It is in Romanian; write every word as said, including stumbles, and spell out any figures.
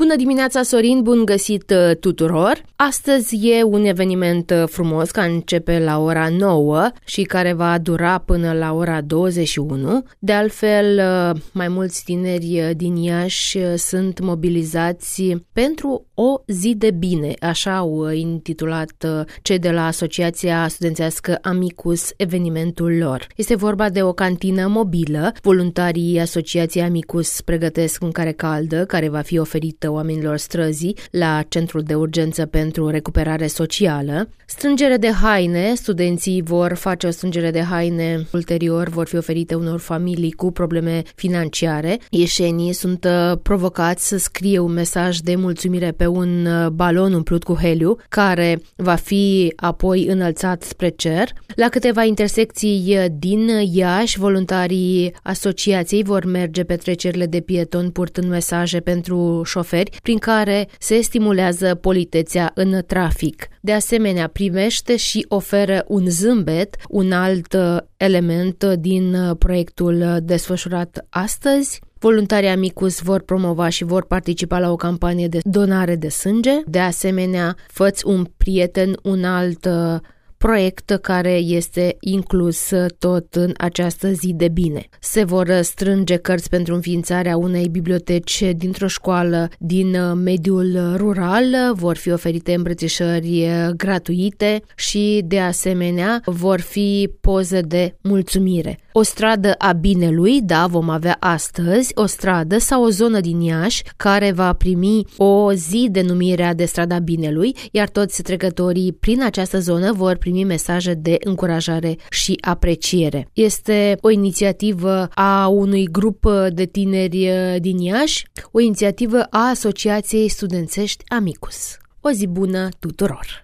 Bună dimineața, Sorin, bun găsit tuturor! Astăzi e un eveniment frumos care începe la ora nouă și care va dura până la ora douăzeci și unu. De altfel, mai mulți tineri din Iași sunt mobilizați pentru o zi de bine, așa au intitulat cei de la Asociația Studențească Amicus evenimentul lor. Este vorba de o cantină mobilă. Voluntarii Asociației Amicus pregătesc mâncare caldă care va fi oferită oamenilor străzii la Centrul de Urgență pentru Recuperare Socială. Strângere de haine, studenții vor face o strângere de haine, ulterior vor fi oferite unor familii cu probleme financiare. Ieșenii sunt provocați să scrie un mesaj de mulțumire pe un balon umplut cu heliu, care va fi apoi înălțat spre cer. La câteva intersecții din Iași, voluntarii asociației vor merge pe trecerile de pietoni purtând mesaje pentru șoferi, prin care se stimulează politețea în trafic. De asemenea, primește și oferă un zâmbet, un alt element din proiectul desfășurat astăzi. Voluntarii Amicus vor promova și vor participa la o campanie de donare de sânge. De asemenea, Fă-ți un prieten, un alt proiect care este inclus tot în această zi de bine. Se vor strânge cărți pentru înființarea unei biblioteci dintr-o școală din mediul rural, vor fi oferite îmbrățișări gratuite și, de asemenea, vor fi poze de mulțumire. O stradă a binelui, da, vom avea astăzi o stradă sau o zonă din Iași care va primi o zi denumirea de strada binelui, iar toți trecătorii prin această zonă vor primi mesaje de încurajare și apreciere. Este o inițiativă a unui grup de tineri din Iași, o inițiativă a Asociației Studențești Amicus. O zi bună tuturor!